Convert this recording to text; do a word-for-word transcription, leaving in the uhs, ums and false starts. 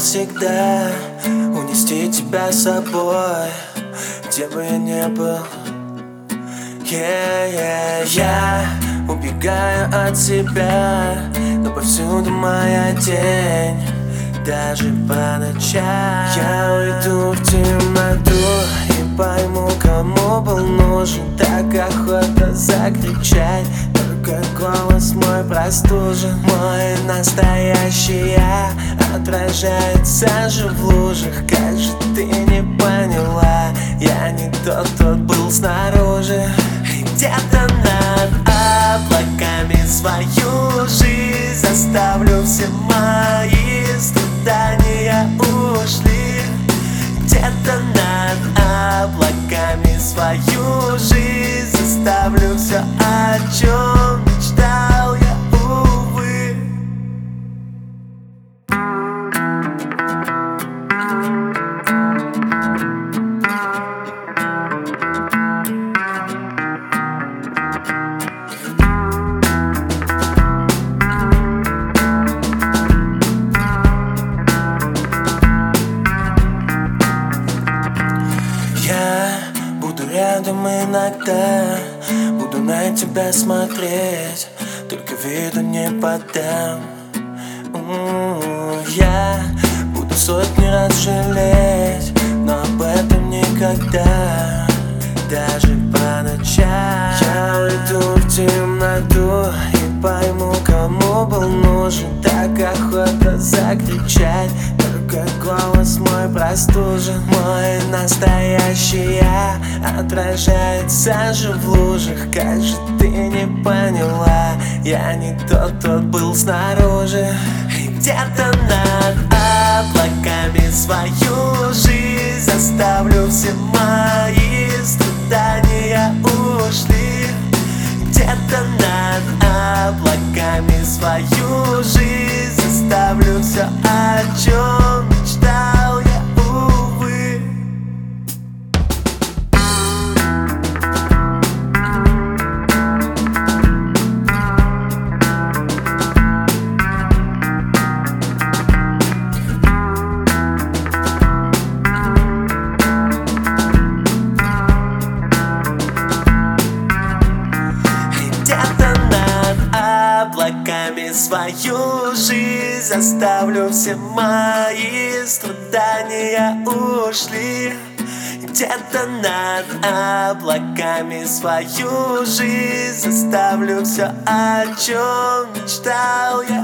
навсегда унести тебя с собой, где бы я ни был. Yeah, yeah, я убегаю от тебя, но повсюду моя тень, даже по ночам. Я уйду в темноту и пойму, кому был нужен. Так охота закричать, только голос мой простужен. Мой настоящий я отражается же в лужах. Как же ты не поняла, я не тот, кто был снаружи. И где-то над облаками свою жизнь заставлю, все мои страдания ушли. Где-то над облаками свою жизнь заставлю, все, о чем мечтал я, увы. Рядом иногда буду на тебя смотреть, только виду не подам. М-м-м, Я буду сотни раз жалеть, но об этом никогда, даже по ночам. Я уйду в темноту и пойму, кому был нужен. Так охота закричать, только голос мой простужен. Мой настоящий я отражается же в лужах. Как же ты не поняла, я не тот, кто был снаружи. И где-то над облаками свою жизнь заставлю, все мои страдания ушли. Где-то над облаками свою жизнь заставлю, все, о чем мечтал я, увы. Облаками свою жизнь заставлю, все мои страдания ушли. Где-то над облаками свою жизнь заставлю, все, о чем мечтал я,